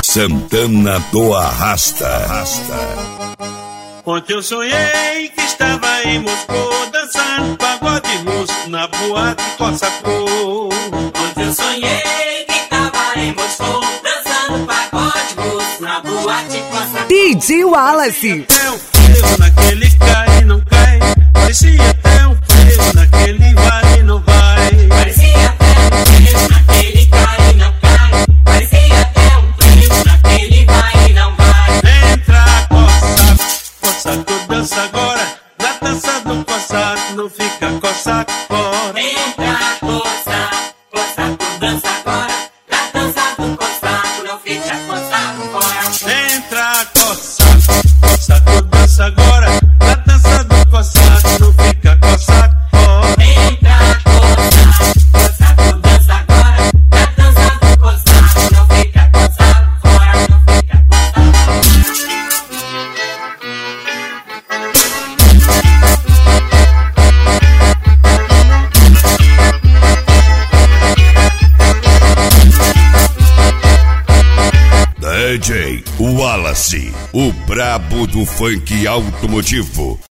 Santana do Arrasta. Ontem eu sonhei que estava em Moscou, dançando pagode russo na boate Cossacô. Ontem eu sonhei que estava em Moscou, dançando pagode russo na boate Cossacô. DJ Wallace. Até o frevo naquele cai e não cai, parecia até um frevo naquele vai e não vai. Parecia até um frevo naquele cai e não cai, parecia até um frevo naquele vai e não vai. Entra, Cossacô, dança agora, na dança do Cossacô, não fica Cossacô fora. Entra, Cossacô, dança agora, na dança do Cossacô, não fica Cossacô fora. Entra, Cossacô, dança agora, na dança do Cossacô, não fica Cossacô fora. Entra, Cossacô, dança agora, na dança do Cossacô, não fica Cossacô fora, não fica Cossacô DJ Wallace, o brabo do funk automotivo.